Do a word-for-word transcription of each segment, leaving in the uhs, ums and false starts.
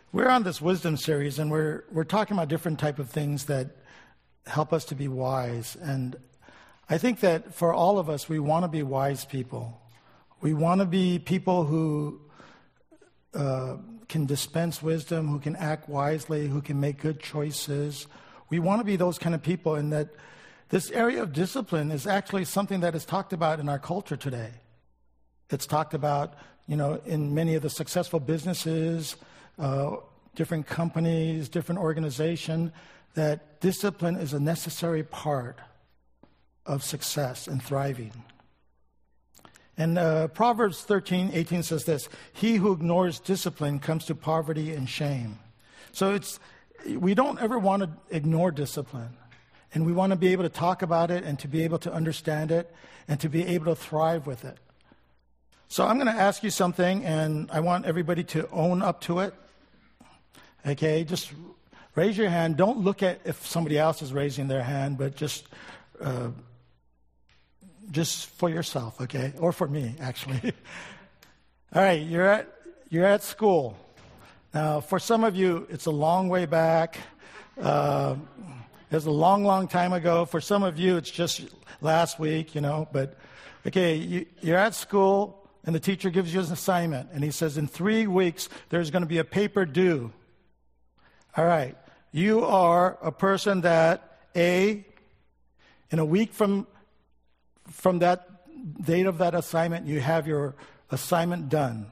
We're on this wisdom series, and we're we're talking about different type of things that help us to be wise. And I think that for all of us, we want to be wise people. We want to be people who uh, can dispense wisdom, who can act wisely, who can make good choices. We want to be those kind of people, and that this area of discipline is actually something that is talked about in our culture today. It's talked about, you know, in many of the successful businesses, uh, different companies, different organizations, that discipline is a necessary part of success and thriving. And uh, Proverbs thirteen eighteen says this: "He who ignores discipline comes to poverty and shame." So it's we don't ever want to ignore discipline. And we want to be able to talk about it and to be able to understand it and to be able to thrive with it. So I'm going to ask you something, and I want everybody to own up to it. Okay, just raise your hand. Don't look at if somebody else is raising their hand, but just uh, just for yourself, okay? Or for me, actually. All right, you're at you're at school. Now, for some of you, it's a long way back. Uh, It was a long, long time ago. For some of you, it's just last week, you know. But, okay, you, you're at school, and the teacher gives you an assignment. And he says, in three weeks, there's going to be a paper due. All right. You are a person that, A, in a week from, from that date of that assignment, you have your assignment done.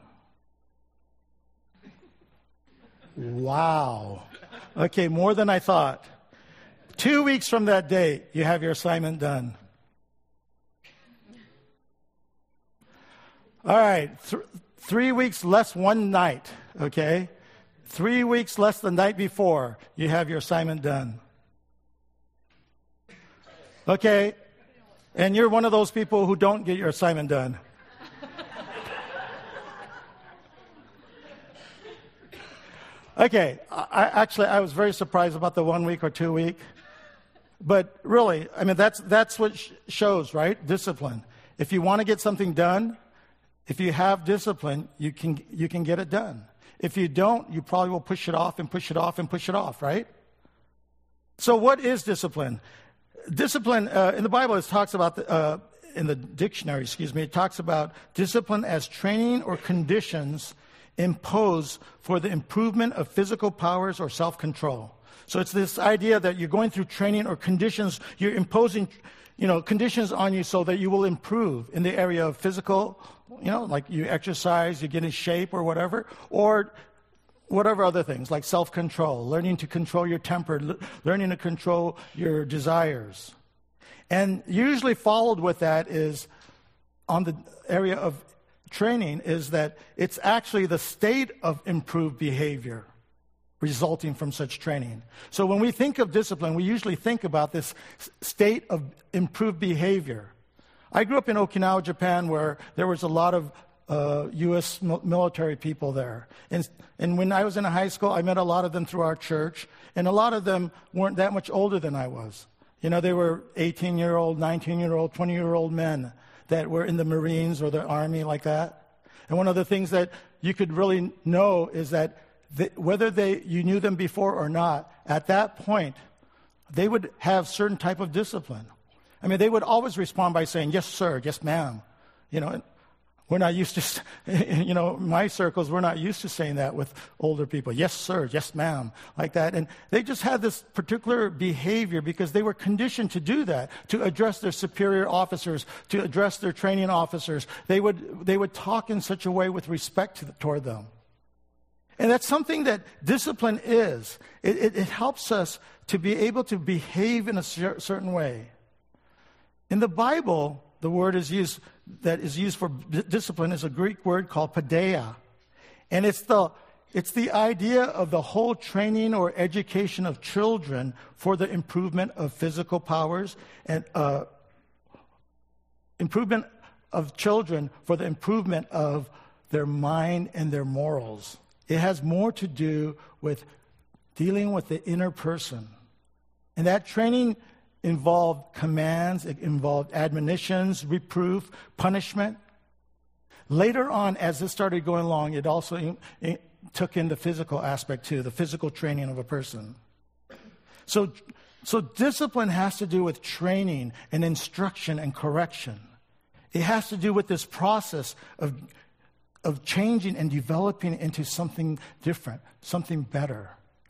Wow. Okay, more than I thought. Two weeks from that date, you have your assignment done. All right, th- three weeks less one night, okay? Three weeks less the night before, you have your assignment done. Okay, and you're one of those people who don't get your assignment done. Okay, I, actually, I was very surprised about the one week or two week. But really, I mean, that's that's what sh- shows, right? Discipline. If you want to get something done, if you have discipline, you can you can get it done. If you don't, you probably will push it off and push it off and push it off, right? So what is discipline? Discipline, uh, in the Bible, it talks about, the, uh, in the dictionary, excuse me, it talks about discipline as training or conditions imposed for the improvement of physical powers or self-control. So it's this idea that you're going through training or conditions, you're imposing, you know, conditions on you so that you will improve in the area of physical, you know, like you exercise, you get in shape or whatever, or whatever other things, like self-control, learning to control your temper, l- learning to control your desires. And usually followed with that is, on the area of training, is that it's actually the state of improved behavior resulting from such training. So when we think of discipline, we usually think about this state of improved behavior. I grew up in Okinawa, Japan, where there was a lot of uh, U S military people there. And, and when I was in high school, I met a lot of them through our church, and a lot of them weren't that much older than I was. You know, they were eighteen-year-old, nineteen-year-old, twenty-year-old men that were in the Marines or the Army like that. And one of the things that you could really know is that They, whether they you knew them before or not, at that point, they would have certain type of discipline. I mean, they would always respond by saying, "Yes, sir," "Yes, ma'am." You know, we're not used to, you know, my circles, we're not used to saying that with older people. "Yes, sir," "Yes, ma'am," like that. And they just had this particular behavior because they were conditioned to do that, to address their superior officers, to address their training officers. They would they would talk in such a way with respect to, toward them. And that's something that discipline is. It, it, it helps us to be able to behave in a cer- certain way. In the Bible, the word is used that is used for d- discipline is a Greek word called paideia. And it's the it's the idea of the whole training or education of children for the improvement of physical powers and uh, improvement of children for the improvement of their mind and their morals. It has more to do with dealing with the inner person. And that training involved commands, it involved admonitions, reproof, punishment. Later on, as this started going along, it also took in the physical aspect too, the physical training of a person. So, so discipline has to do with training and instruction and correction. It has to do with this process of, of changing and developing into something different, something better.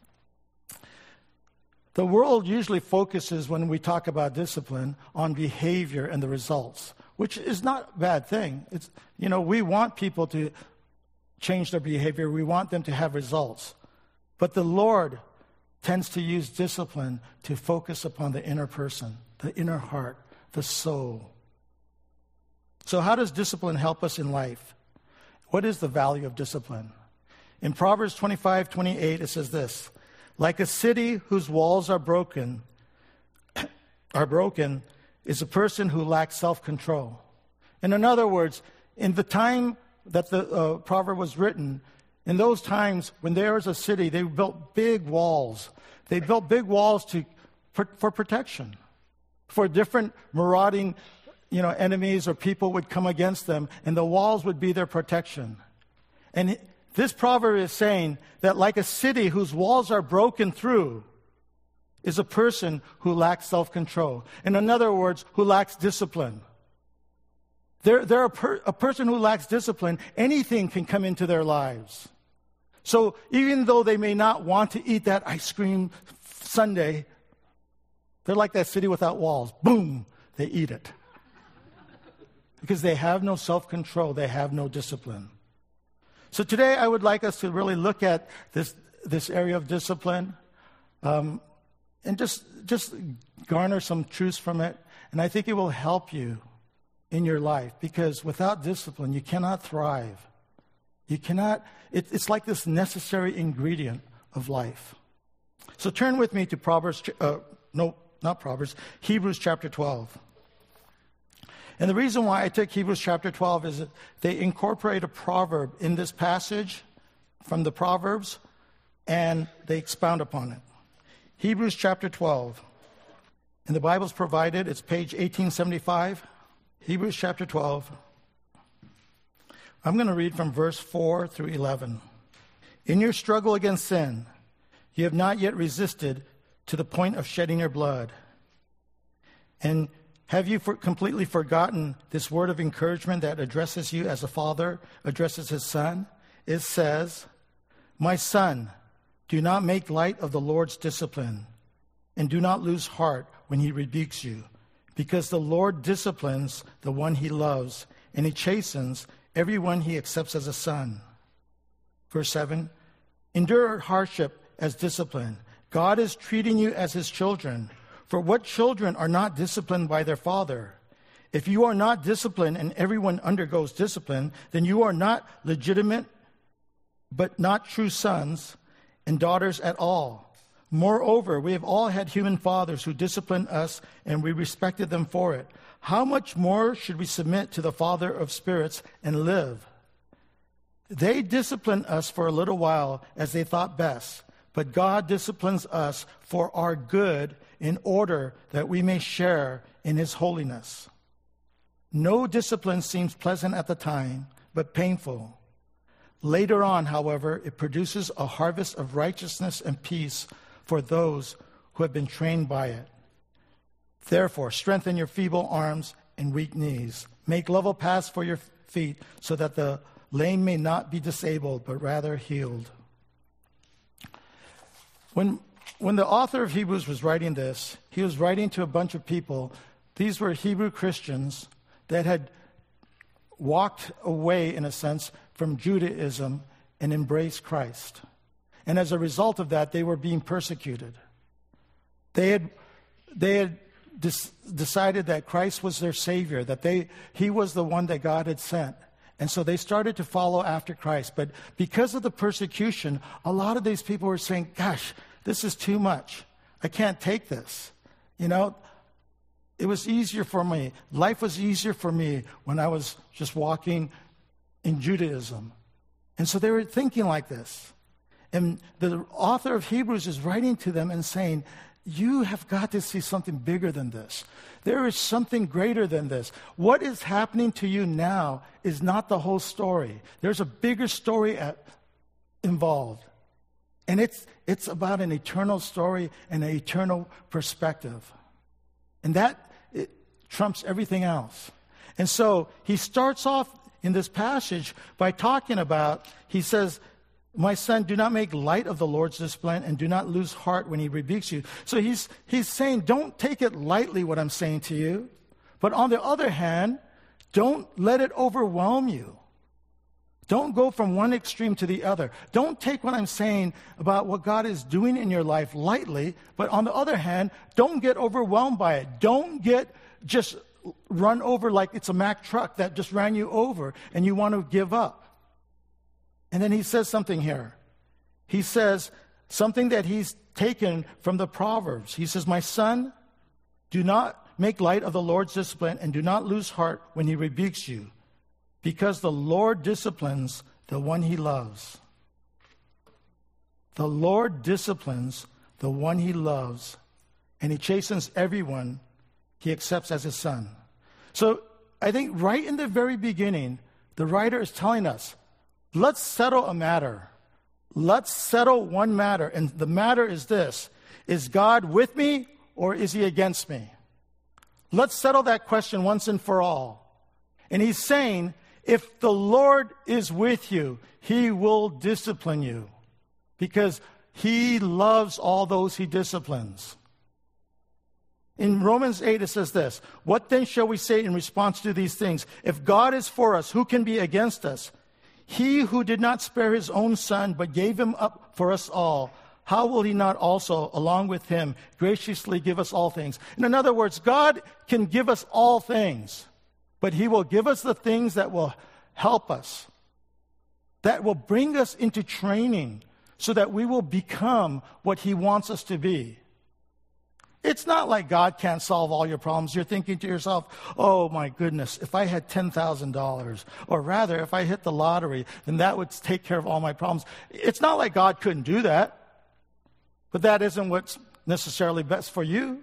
The world usually focuses, when we talk about discipline, on behavior and the results, which is not a bad thing. It's, you know, we want people to change their behavior. We want them to have results. But the Lord tends to use discipline to focus upon the inner person, the inner heart, the soul. So how does discipline help us in life? What is the value of discipline? In Proverbs twenty-five twenty-eight, it says this: like a city whose walls are broken, are broken, is a person who lacks self-control. And in other words, in the time that the uh, proverb was written, in those times when there was a city, they built big walls. They built big walls to for protection, for different marauding, you know, enemies or people would come against them, and the walls would be their protection. And this proverb is saying that like a city whose walls are broken through is a person who lacks self-control. In other words, who lacks discipline. They're, they're a, per, a person who lacks discipline. Anything can come into their lives. So even though they may not want to eat that ice cream sundae, they're like that city without walls. Boom, they eat it. Because they have no self-control. They have no discipline. So today I would like us to really look at this, this area of discipline um, and just, just garner some truths from it. And I think it will help you in your life, because without discipline, you cannot thrive. You cannot, it, it's like this necessary ingredient of life. So turn with me to Proverbs, uh, no, not Proverbs, Hebrews chapter twelve. And the reason why I took Hebrews chapter twelve is that they incorporate a proverb in this passage from the Proverbs, and they expound upon it. Hebrews chapter twelve. And the Bible's provided. It's page eighteen seventy-five. Hebrews chapter twelve. I'm going to read from verse four through eleven. In your struggle against sin, you have not yet resisted to the point of shedding your blood. And have you for completely forgotten this word of encouragement that addresses you as a father addresses his son? It says, my son, do not make light of the Lord's discipline, and do not lose heart when he rebukes you, because the Lord disciplines the one he loves, and he chastens everyone he accepts as a son. Verse seven, endure hardship as discipline. God is treating you as his children. For what children are not disciplined by their father? If you are not disciplined and everyone undergoes discipline, then you are not legitimate, but not true sons and daughters at all. Moreover, we have all had human fathers who disciplined us, and we respected them for it. How much more should we submit to the Father of spirits and live? They disciplined us for a little while as they thought best, but God disciplines us for our good, in order that we may share in his holiness. No discipline seems pleasant at the time, but painful. Later on, however, it produces a harvest of righteousness and peace for those who have been trained by it. Therefore, strengthen your feeble arms and weak knees. Make level paths for your feet, so that the lame may not be disabled, but rather healed. When When the author of Hebrews was writing this, he was writing to a bunch of people. These were Hebrew Christians that had walked away, in a sense, from Judaism and embraced Christ. And as a result of that, they were being persecuted. They had, they had dis- decided that Christ was their Savior, that they, he was the one that God had sent. And so they started to follow after Christ. But because of the persecution, a lot of these people were saying, gosh, this is too much. I can't take this. You know, it was easier for me. Life was easier for me when I was just walking in Judaism. And so they were thinking like this. And the author of Hebrews is writing to them and saying, you have got to see something bigger than this. There is something greater than this. What is happening to you now is not the whole story. There's a bigger story at involved. And it's it's about an eternal story and an eternal perspective. And that it trumps everything else. And so he starts off in this passage by talking about, he says, my son, do not make light of the Lord's discipline and do not lose heart when he rebukes you. So he's he's saying, don't take it lightly what I'm saying to you. But on the other hand, don't let it overwhelm you. Don't go from one extreme to the other. Don't take what I'm saying about what God is doing in your life lightly. But on the other hand, don't get overwhelmed by it. Don't get just run over like it's a Mack truck that just ran you over and you want to give up. And then he says something here. He says something that he's taken from the Proverbs. He says, my son, do not make light of the Lord's discipline and do not lose heart when he rebukes you, because the Lord disciplines the one he loves. The Lord disciplines the one he loves, and he chastens everyone he accepts as his son. So I think right in the very beginning, the writer is telling us, let's settle a matter. Let's settle one matter. And the matter is this: is God with me or is he against me? Let's settle that question once and for all. And he's saying, if the Lord is with you, he will discipline you because he loves all those he disciplines. In Romans eight, it says this: what then shall we say in response to these things? If God is for us, who can be against us? He who did not spare his own son, but gave him up for us all, how will he not also, along with him, graciously give us all things? In other words, God can give us all things, but he will give us the things that will help us, that will bring us into training so that we will become what he wants us to be. It's not like God can't solve all your problems. You're thinking to yourself, oh my goodness, if I had ten thousand dollars, or rather, if I hit the lottery, then that would take care of all my problems. It's not like God couldn't do that, but that isn't what's necessarily best for you.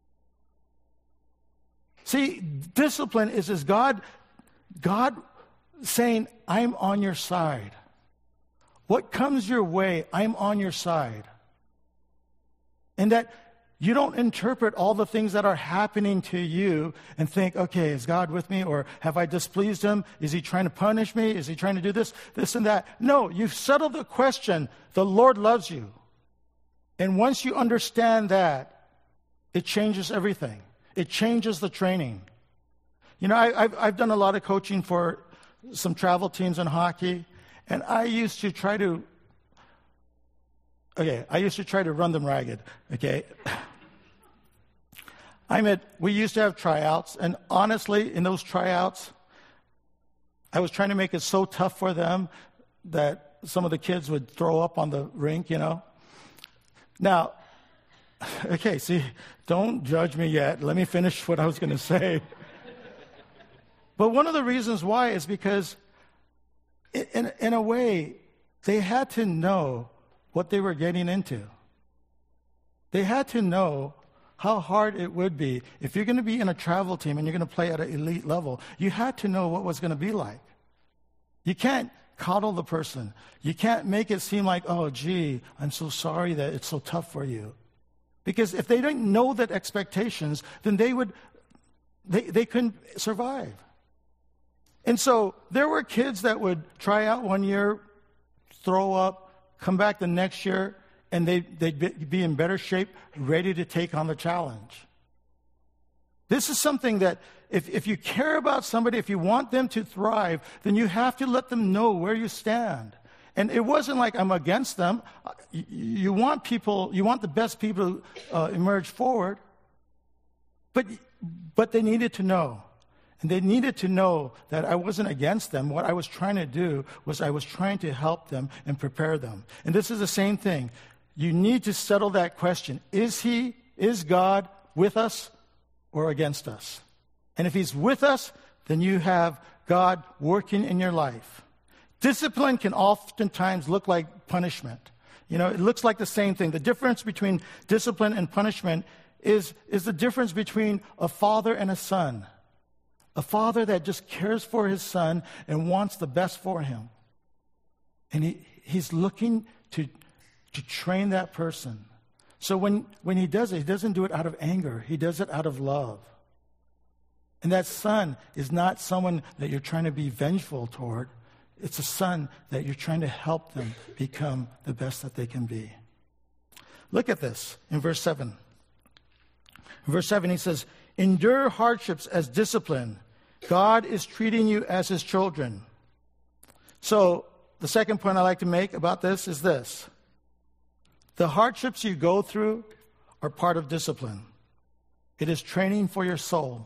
See, discipline is, is God, God saying, I'm on your side. What comes your way, I'm on your side. And that you don't interpret all the things that are happening to you and think, okay, is God with me? Or have I displeased him? Is he trying to punish me? Is he trying to do this, this and that? No, you've settled the question. The Lord loves you. And once you understand that, it changes everything. It changes the training. You know, I, I've, I've done a lot of coaching for some travel teams in hockey, and I used to try to, okay, I used to try to run them ragged, okay? I mean, we used to have tryouts, and honestly, in those tryouts, I was trying to make it so tough for them that some of the kids would throw up on the rink, you know? Now, okay, see, don't judge me yet. Let me finish what I was going to say. But one of the reasons why is because, in, in a way, they had to know what they were getting into. They had to know how hard it would be. If you're going to be in a travel team and you're going to play at an elite level, you had to know what was going to be like. You can't coddle the person. You can't make it seem like, oh, gee, I'm so sorry that it's so tough for you. Because if they didn't know that expectations, then they would, they, they couldn't survive. And so there were kids that would try out one year, throw up, come back the next year, and they, they'd be in better shape, ready to take on the challenge. This is something that if, if you care about somebody, if you want them to thrive, then you have to let them know where you stand. And it wasn't like I'm against them. You, you want people, you want the best people to uh, emerge forward, but, but they needed to know. And they needed to know that I wasn't against them. What I was trying to do was I was trying to help them and prepare them. And this is the same thing. You need to settle that question. Is he, is God with us or against us? And if he's with us, then you have God working in your life. Discipline can oftentimes look like punishment. You know, it looks like the same thing. The difference between discipline and punishment is, is the difference between a father and a son. A father that just cares for his son and wants the best for him. And he, he's looking to, to train that person. So when, when he does it, he doesn't do it out of anger. He does it out of love. And that son is not someone that you're trying to be vengeful toward. It's a son that you're trying to help them become the best that they can be. Look at this in verse seven. In verse seven, he says, endure hardships as discipline. God is treating you as his children. So the second point I like to make about this is this. The hardships you go through are part of discipline. It is training for your soul.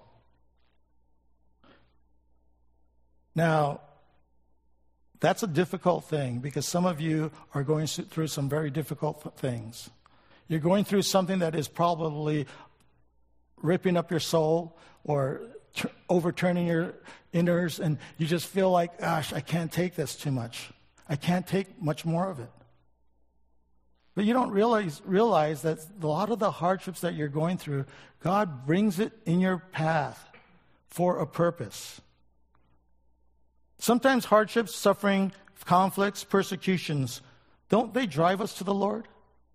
Now, that's a difficult thing because some of you are going through some very difficult things. You're going through something that is probably ripping up your soul or t- overturning your innards, and you just feel like, gosh, I can't take this too much. I can't take much more of it. But you don't realize, realize that a lot of the hardships that you're going through, God brings it in your path for a purpose. Sometimes hardships, suffering, conflicts, persecutions, don't they drive us to the Lord?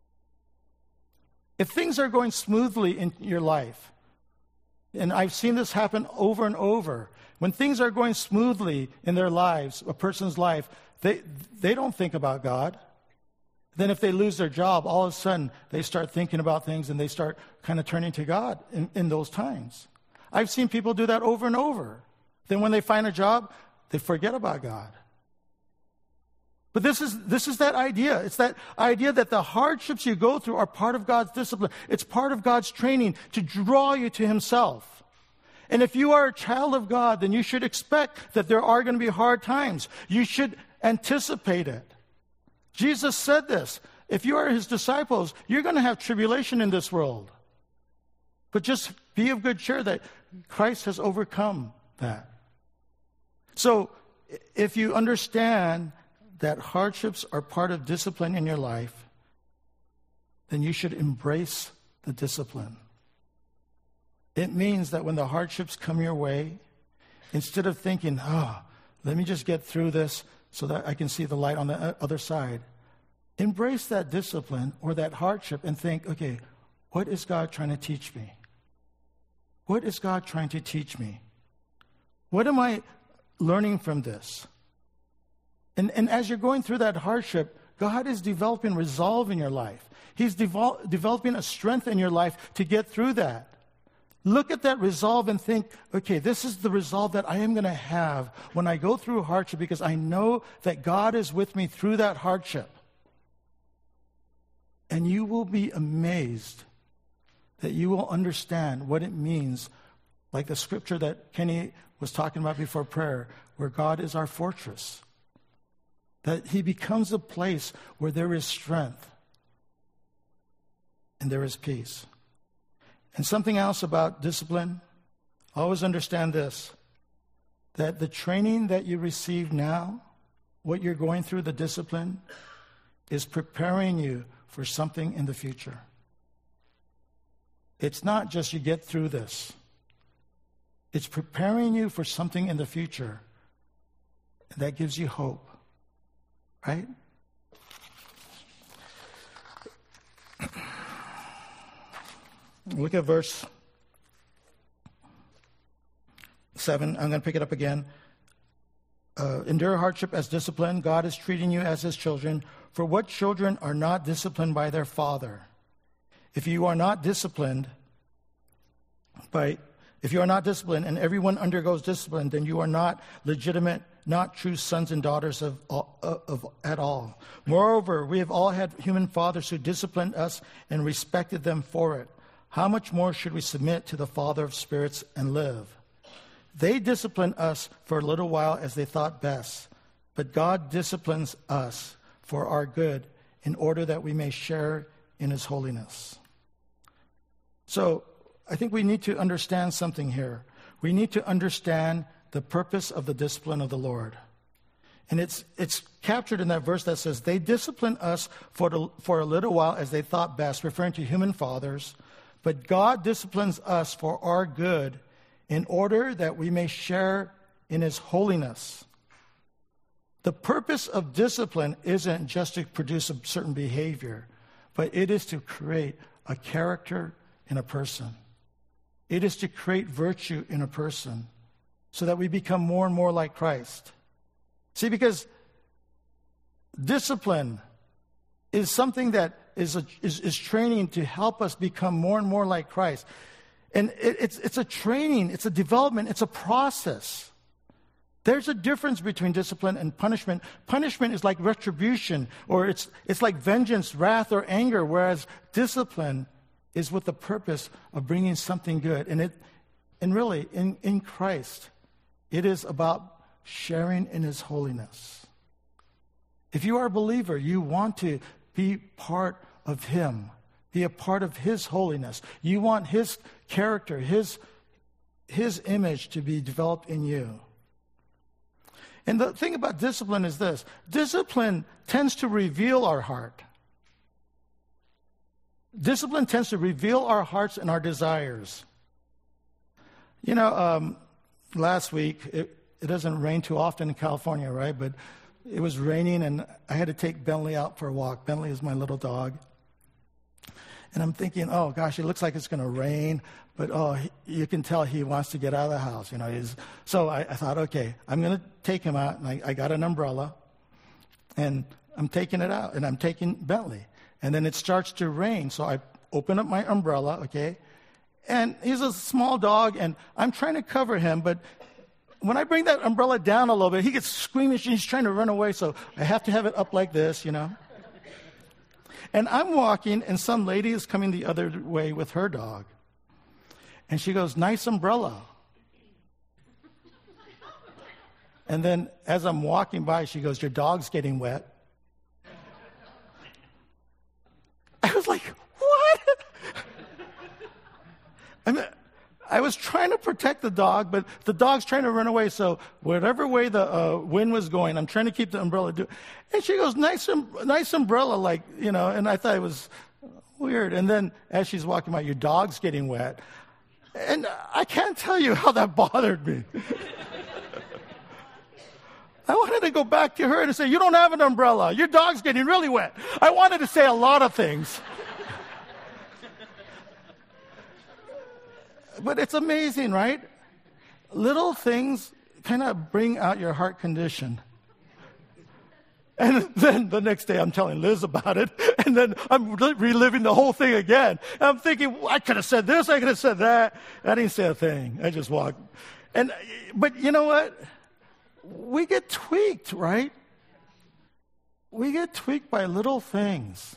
If things are going smoothly in your life, and I've seen this happen over and over, when things are going smoothly in their lives, a person's life, they they don't think about God. Then if they lose their job, all of a sudden they start thinking about things and they start kind of turning to God in, in those times. I've seen people do that over and over. Then when they find a job, they forget about God. But this is this is that idea. It's that idea that the hardships you go through are part of God's discipline. It's part of God's training to draw you to himself. And if you are a child of God, then you should expect that there are going to be hard times. You should anticipate it. Jesus said this. If you are his disciples, you're going to have tribulation in this world. But just be of good cheer that Christ has overcome that. So if you understand that hardships are part of discipline in your life, then you should embrace the discipline. It means that when the hardships come your way, instead of thinking, oh, let me just get through this so that I can see the light on the other side, embrace that discipline or that hardship and think, okay, what is God trying to teach me? What is God trying to teach me? What am I learning from this? And, and as you're going through that hardship, God is developing resolve in your life. He's devol- developing a strength in your life to get through that. Look at that resolve and think, okay, this is the resolve that I am going to have when I go through hardship because I know that God is with me through that hardship. And you will be amazed that you will understand what it means, like the scripture that Kenny was talking about before prayer, where God is our fortress. That he becomes a place where there is strength and there is peace. And something else about discipline, always understand this, that the training that you receive now, what you're going through, the discipline, is preparing you for something in the future. It's not just you get through this. It's preparing you for something in the future that gives you hope. Right? Look at verse seven. I'm going to pick it up again. Uh, endure hardship as discipline. God is treating you as his children. For what children are not disciplined by their father? If you are not disciplined by, if you are not disciplined and everyone undergoes discipline, then you are not legitimate, not true sons and daughters of, of, of at all. Moreover, we have all had human fathers who disciplined us and respected them for it. How much more should we submit to the Father of spirits and live? They disciplined us for a little while as they thought best, but God disciplines us for our good in order that we may share in his holiness. So I think we need to understand something here. We need to understand the purpose of the discipline of the Lord. And it's it's captured in that verse that says, they discipline us for, the, for a little while as they thought best, referring to human fathers, but God disciplines us for our good in order that we may share in his holiness. The purpose of discipline isn't just to produce a certain behavior, but it is to create a character in a person. It is to create virtue in a person so that we become more and more like Christ. See, because discipline is something that is, a, is, is training to help us become more and more like Christ. And it, it's, it's a training, it's a development, it's a process. There's a difference between discipline and punishment. Punishment is like retribution, or it's, it's like vengeance, wrath, or anger, whereas discipline is with the purpose of bringing something good. And it, and really, in, in Christ, it is about sharing in His holiness. If you are a believer, you want to be part of Him, be a part of His holiness. You want His character, His, His image to be developed in you. And the thing about discipline is this. Discipline tends to reveal our heart. Discipline tends to reveal our hearts and our desires. You know, um, last week, it, it doesn't rain too often in California, right? But it was raining, and I had to take Bentley out for a walk. Bentley is my little dog. And I'm thinking, oh, gosh, it looks like it's going to rain. But, oh, he, you can tell he wants to get out of the house. You know, he's, so I, I thought, okay, I'm going to take him out. And I, I got an umbrella, and I'm taking it out, and I'm taking Bentley. And then it starts to rain, so I open up my umbrella, okay? And he's a small dog, and I'm trying to cover him, but when I bring that umbrella down a little bit, he gets squeamish, and he's trying to run away, so I have to have it up like this, you know? And I'm walking, and some lady is coming the other way with her dog. And she goes, nice umbrella. And then as I'm walking by, she goes, your dog's getting wet. I was like, what? I mean, I was trying to protect the dog, but the dog's trying to run away. So whatever way the uh, wind was going, I'm trying to keep the umbrella. Do- and she goes, nice, um, nice umbrella, like, you know, and I thought it was weird. And then as she's walking by, your dog's getting wet. And I can't tell you how that bothered me. I wanted to go back to her and say, you don't have an umbrella. Your dog's getting really wet. I wanted to say a lot of things. But it's amazing, right? Little things kind of bring out your heart condition. And then the next day I'm telling Liz about it, and then I'm reliving the whole thing again. And I'm thinking, well, I could have said this, I could have said that. I didn't say a thing. I just walked. And but you know what? We get tweaked, right? We get tweaked by little things.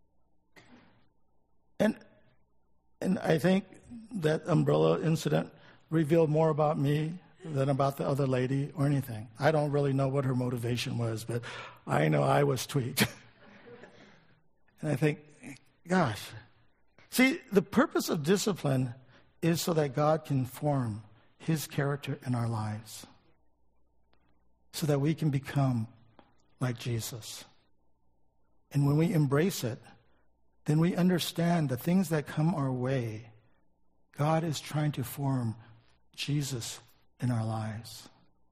And and I think that umbrella incident revealed more about me than about the other lady or anything. I don't really know what her motivation was, but I know I was tweaked. And I think, gosh. See, the purpose of discipline is so that God can form His character in our lives, so that we can become like Jesus. And when we embrace it, then we understand the things that come our way. God is trying to form Jesus in our lives.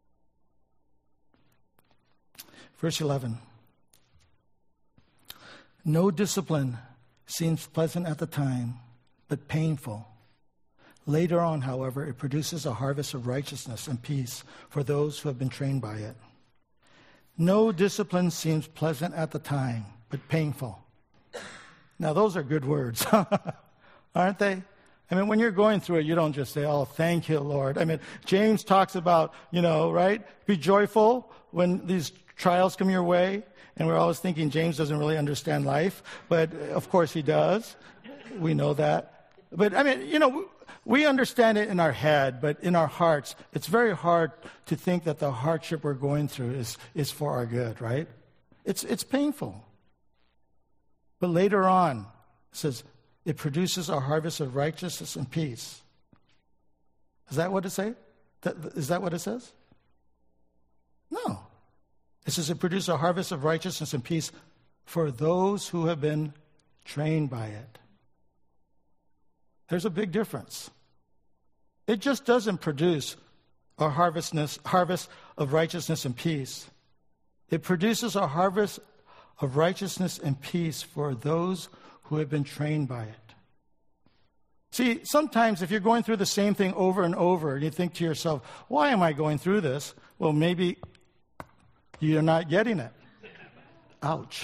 Verse eleven. No discipline seems pleasant at the time, but painful. Later on, however, it produces a harvest of righteousness and peace for those who have been trained by it. No discipline seems pleasant at the time, but painful. Now, those are good words, aren't they? I mean, when you're going through it, you don't just say, oh, thank you, Lord. I mean, James talks about, you know, right? Be joyful when these trials come your way. And we're always thinking James doesn't really understand life. But, of course, he does. We know that. But, I mean, you know, we understand it in our head, but in our hearts, it's very hard to think that the hardship we're going through is, is for our good, right? It's, it's painful. But later on, it says, it produces a harvest of righteousness and peace. Is that what it says? Is that what it says? No. It says it produces a harvest of righteousness and peace for those who have been trained by it. There's a big difference. It just doesn't produce a harvestness, harvest of righteousness and peace It produces a harvest of righteousness and peace for those who have been trained by it. See, sometimes if you're going through the same thing over and over, and you think to yourself, why am I going through this? Well, maybe you're not getting it. Ouch.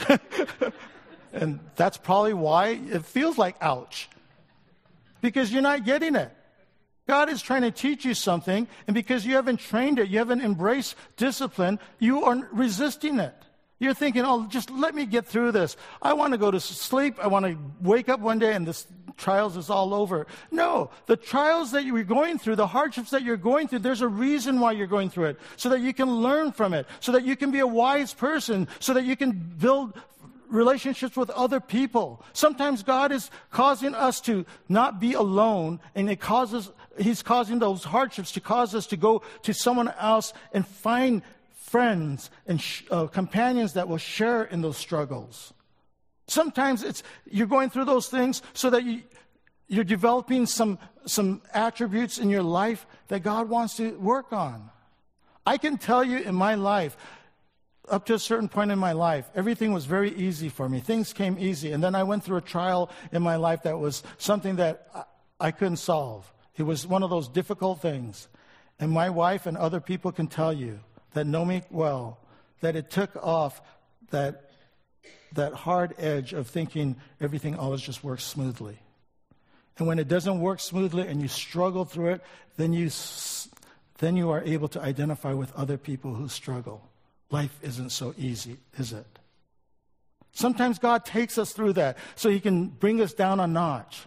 And that's probably why it feels like ouch. Because you're not getting it. God is trying to teach you something, and because you haven't trained it, you haven't embraced discipline, you are resisting it. You're thinking, oh, just let me get through this. I want to go to sleep. I want to wake up one day and this trials is all over. No, the trials that you're going through, the hardships that you're going through, there's a reason why you're going through it, so that you can learn from it, so that you can be a wise person, so that you can build relationships with other people. Sometimes God is causing us to not be alone, and it causes, He's causing those hardships to cause us to go to someone else and find friends and sh- uh, companions that will share in those struggles. Sometimes it's you're going through those things so that you, you're developing some some attributes in your life that God wants to work on. I can tell you in my life, up to a certain point in my life, everything was very easy for me. Things came easy. And then I went through a trial in my life that was something that I, I couldn't solve. It was one of those difficult things. And my wife and other people can tell you that know me well, that it took off that that hard edge of thinking everything always just works smoothly. And when it doesn't work smoothly and you struggle through it, then you then you are able to identify with other people who struggle. Life isn't so easy, is it? Sometimes God takes us through that so He can bring us down a notch.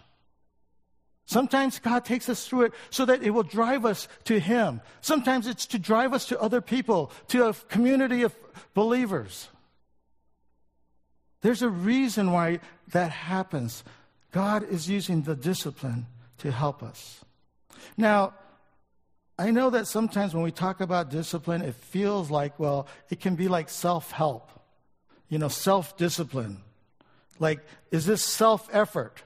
Sometimes God takes us through it so that it will drive us to Him. Sometimes it's to drive us to other people, to a community of believers. There's a reason why that happens. God is using the discipline to help us. Now, I know that sometimes when we talk about discipline, it feels like, well, it can be like self-help, you know, self-discipline. Like, is this self-effort?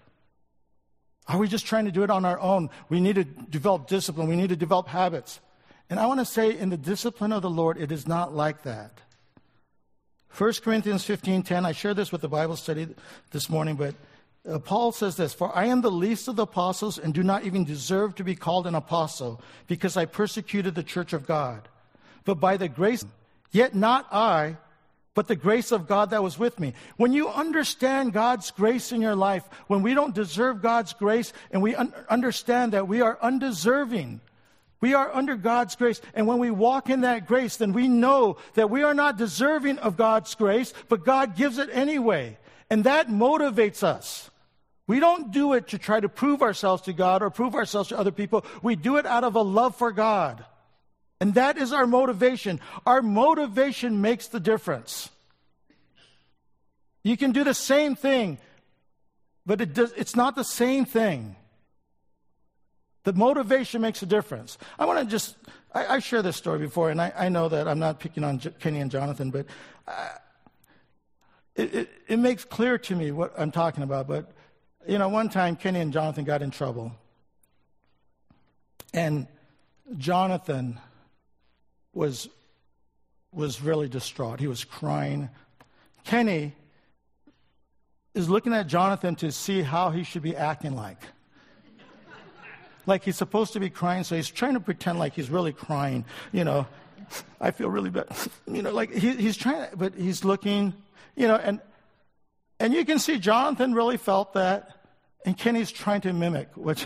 Are we just trying to do it on our own? We need to develop discipline. We need to develop habits. And I want to say, in the discipline of the Lord, it is not like that. First Corinthians fifteen ten, I shared this with the Bible study this morning, but uh, Paul says this, "For I am the least of the apostles and do not even deserve to be called an apostle, because I persecuted the church of God. But by the grace, yet not I, but the grace of God that was with me." When you understand God's grace in your life, when we don't deserve God's grace, and we un- understand that we are undeserving, we are under God's grace, and when we walk in that grace, then we know that we are not deserving of God's grace, but God gives it anyway. And that motivates us. We don't do it to try to prove ourselves to God or prove ourselves to other people. We do it out of a love for God. And that is our motivation. Our motivation makes the difference. You can do the same thing, but it does, it's not the same thing. The motivation makes a difference. I want to just, I, I shared this story before, and I, I know that I'm not picking on J- Kenny and Jonathan, but uh, it, it, it makes clear to me what I'm talking about. But, you know, one time Kenny and Jonathan got in trouble. And Jonathan was, was really distraught. He was crying. Kenny is looking at Jonathan to see how he should be acting like. Like he's supposed to be crying, so he's trying to pretend like he's really crying. You know, I feel really bad. You know, like he, he's trying to, but he's looking, you know, and and you can see Jonathan really felt that, and Kenny's trying to mimic, which.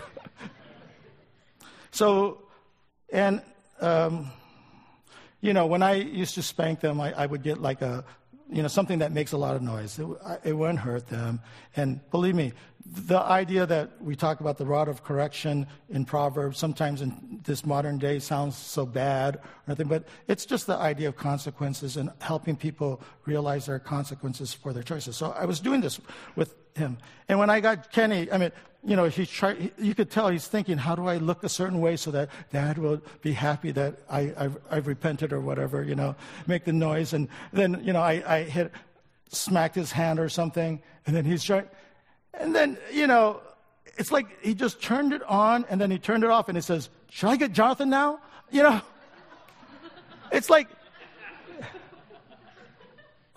So, and, um, you know, when I used to spank them, I, I would get like a, you know, something that makes a lot of noise. It, it wouldn't hurt them. And believe me, the idea that we talk about the rod of correction in Proverbs, sometimes in this modern day sounds so bad or nothing, but it's just the idea of consequences and helping people realize their consequences for their choices. So I was doing this with him. And when I got Kenny, I mean, you know, he tried, you could tell he's thinking, how do I look a certain way so that Dad will be happy that I, I've, I've repented or whatever, you know, make the noise. And then, you know, I, I hit, smacked his hand or something, and then he's trying, and then, you know, it's like he just turned it on, and then he turned it off, and he says, should I get Jonathan now? You know, it's like,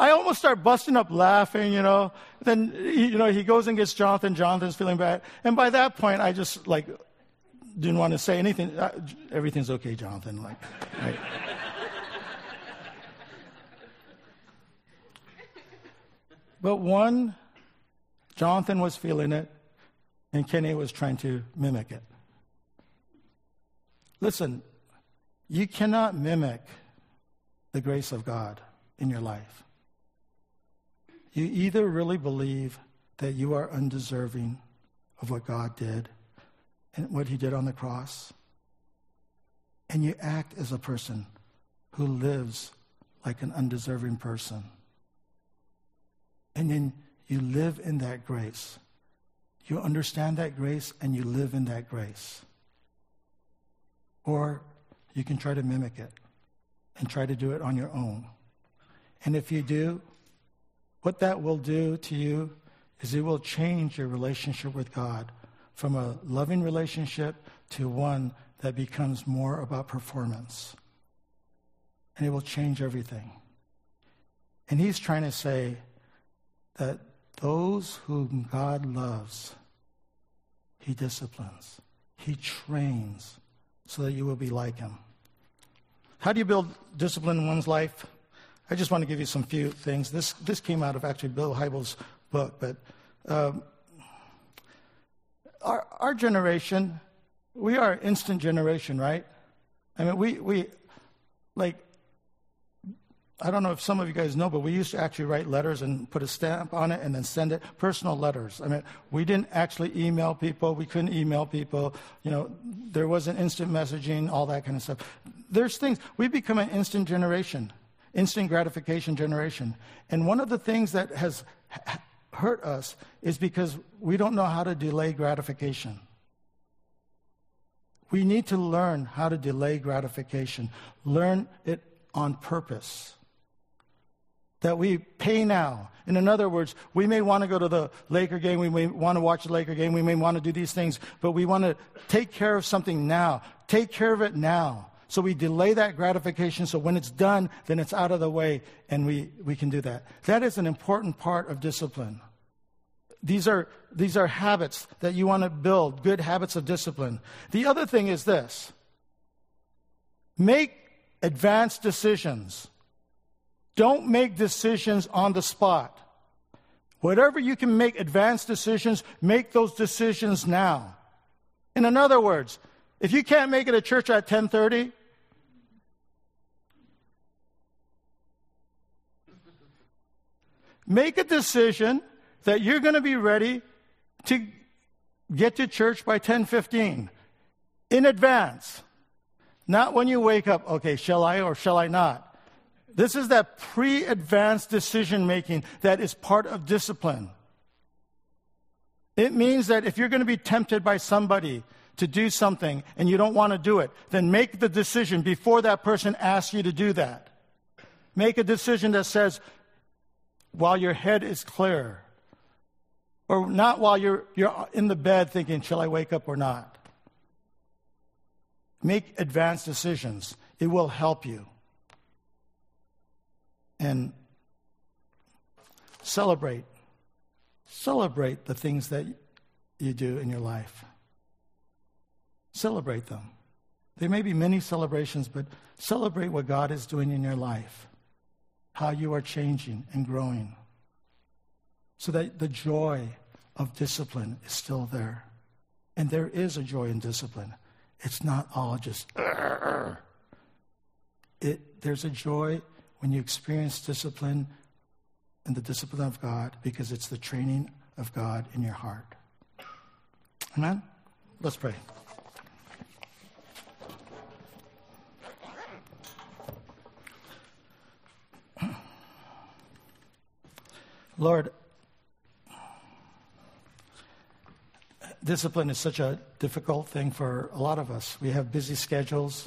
I almost start busting up laughing, you know. Then, you know, he goes and gets Jonathan. Jonathan's feeling bad. And by that point, I just, like, didn't want to say anything. Uh, everything's okay, Jonathan. Like, right. But one, Jonathan was feeling it, and Kenny was trying to mimic it. Listen, you cannot mimic the grace of God in your life. You either really believe that you are undeserving of what God did and what he did on the cross, and you act as a person who lives like an undeserving person. And then you live in that grace. You understand that grace and you live in that grace. Or you can try to mimic it and try to do it on your own. And if you do, what that will do to you is it will change your relationship with God from a loving relationship to one that becomes more about performance. And it will change everything. And he's trying to say that those whom God loves, he disciplines, he trains so that you will be like him. How do you build discipline in one's life? I just want to give you some few things. This this came out of actually Bill Hybels' book, but um, our our generation, we are an instant generation, right? I mean, we we like. I don't know if some of you guys know, but we used to actually write letters and put a stamp on it and then send it, personal letters. I mean, we didn't actually email people. We couldn't email people. You know, there wasn't instant messaging, all that kind of stuff. There's things. We've become an instant generation, instant gratification generation. And one of the things that has hurt us is because we don't know how to delay gratification. We need to learn how to delay gratification, learn it on purpose. That we pay now. And in other words, we may want to go to the Laker game, we may want to watch the Laker game, we may want to do these things, but we want to take care of something now. Take care of it now. So we delay that gratification, so when it's done, then it's out of the way, and we, we can do that. That is an important part of discipline. These are, these are habits that you want to build, good habits of discipline. The other thing is this. Make advanced decisions. Don't make decisions on the spot. Whatever you can make advanced decisions, make those decisions now. And in other words, if you can't make it at church at ten thirty, make a decision that you're going to be ready to get to church by ten fifteen in advance. Not when you wake up, okay, shall I or shall I not? This is that pre-advanced decision-making that is part of discipline. It means that if you're going to be tempted by somebody to do something and you don't want to do it, then make the decision before that person asks you to do that. Make a decision that says, while your head is clear, or not while you're, you're in the bed thinking, shall I wake up or not? Make advanced decisions. It will help you. And celebrate. Celebrate the things that you do in your life. Celebrate them. There may be many celebrations, but celebrate what God is doing in your life. How you are changing and growing. So that the joy of discipline is still there. And there is a joy in discipline. It's not all just, it. There's a joy when you experience discipline and the discipline of God, because it's the training of God in your heart. Amen? Let's pray. Lord, discipline is such a difficult thing for a lot of us. We have busy schedules.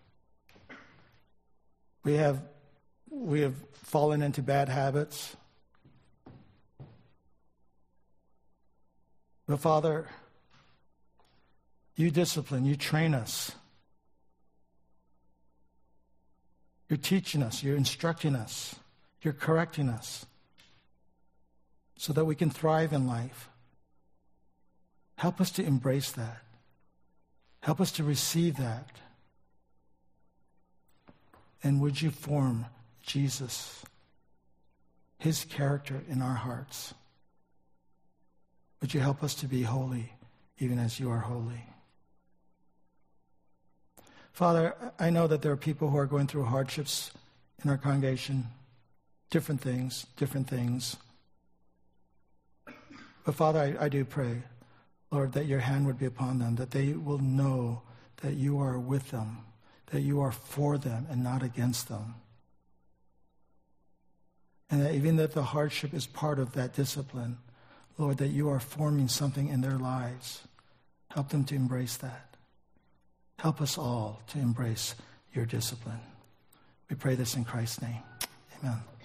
We have We have fallen into bad habits. But Father, you discipline, you train us. You're teaching us, you're instructing us You're correcting us so that we can thrive in life. Help us to embrace that. Help us to receive that. And would you form Jesus, his character in our hearts? Would you help us to be holy, even as you are holy? Father, I know that there are people who are going through hardships in our congregation, different things, different things. But Father, I, I do pray, Lord, that your hand would be upon them, that they will know that you are with them, that you are for them and not against them. And that even that the hardship is part of that discipline, Lord, that you are forming something in their lives. Help them to embrace that. Help us all to embrace your discipline. We pray this in Christ's name. Amen.